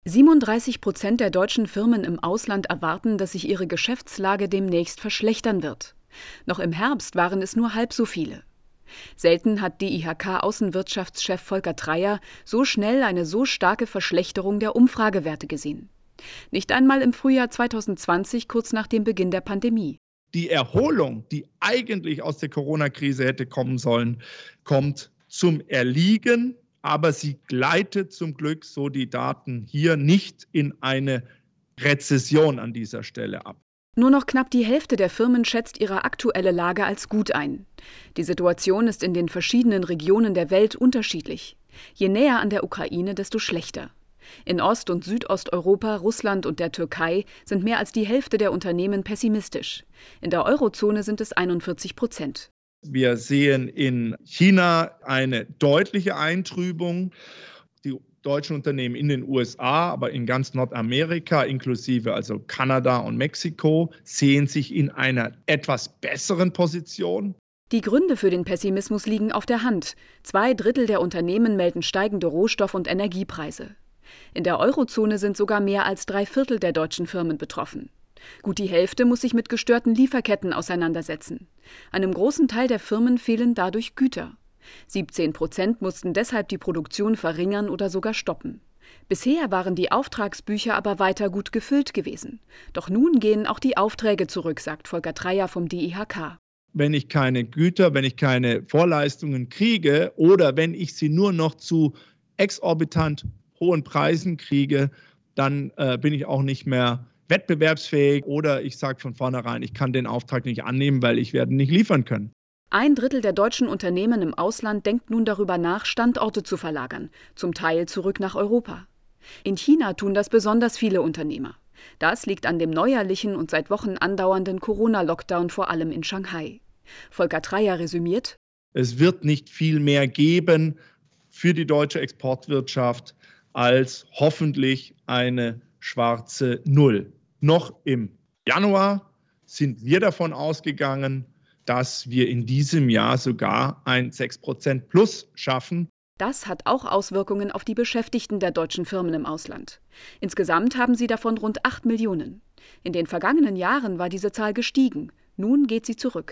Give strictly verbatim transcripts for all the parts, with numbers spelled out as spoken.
siebenunddreißig Prozent der deutschen Firmen im Ausland erwarten, dass sich ihre Geschäftslage demnächst verschlechtern wird. Noch im Herbst waren es nur halb so viele. Selten hat D I H K-Außenwirtschaftschef Volker Treyer so schnell eine so starke Verschlechterung der Umfragewerte gesehen. Nicht einmal im Frühjahr zweitausendzwanzig, kurz nach dem Beginn der Pandemie. Die Erholung, die eigentlich aus der Corona-Krise hätte kommen sollen, kommt zum Erliegen, aber sie gleitet zum Glück, so die Daten hier, nicht in eine Rezession an dieser Stelle ab. Nur noch knapp die Hälfte der Firmen schätzt ihre aktuelle Lage als gut ein. Die Situation ist in den verschiedenen Regionen der Welt unterschiedlich. Je näher an der Ukraine, desto schlechter. In Ost- und Südosteuropa, Russland und der Türkei sind mehr als die Hälfte der Unternehmen pessimistisch. In der Eurozone sind es einundvierzig Prozent. Wir sehen in China eine deutliche Eintrübung. Die deutschen Unternehmen in den U S A, aber in ganz Nordamerika, inklusive also Kanada und Mexiko, sehen sich in einer etwas besseren Position. Die Gründe für den Pessimismus liegen auf der Hand. Zwei Drittel der Unternehmen melden steigende Rohstoff- und Energiepreise. In der Eurozone sind sogar mehr als drei Viertel der deutschen Firmen betroffen. Gut die Hälfte muss sich mit gestörten Lieferketten auseinandersetzen. Einem großen Teil der Firmen fehlen dadurch Güter. siebzehn Prozent mussten deshalb die Produktion verringern oder sogar stoppen. Bisher waren die Auftragsbücher aber weiter gut gefüllt gewesen. Doch nun gehen auch die Aufträge zurück, sagt Volker Treyer vom D I H K. Wenn ich keine Güter, wenn ich keine Vorleistungen kriege oder wenn ich sie nur noch zu exorbitant hohen Preisen kriege, dann äh, bin ich auch nicht mehr wettbewerbsfähig oder ich sage von vornherein, ich kann den Auftrag nicht annehmen, weil ich werde nicht liefern können. Ein Drittel der deutschen Unternehmen im Ausland denkt nun darüber nach, Standorte zu verlagern, zum Teil zurück nach Europa. In China tun das besonders viele Unternehmer. Das liegt an dem neuerlichen und seit Wochen andauernden Corona-Lockdown, vor allem in Shanghai. Volker Treyer resümiert: Es wird nicht viel mehr geben für die deutsche Exportwirtschaft als hoffentlich eine schwarze Null. Noch im Januar sind wir davon ausgegangen, dass wir in diesem Jahr sogar ein sechs Prozent Plus schaffen. Das hat auch Auswirkungen auf die Beschäftigten der deutschen Firmen im Ausland. Insgesamt haben sie davon rund acht Millionen. In den vergangenen Jahren war diese Zahl gestiegen. Nun geht sie zurück.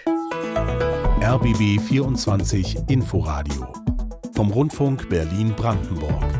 R B B vierundzwanzig Inforadio vom Rundfunk Berlin-Brandenburg.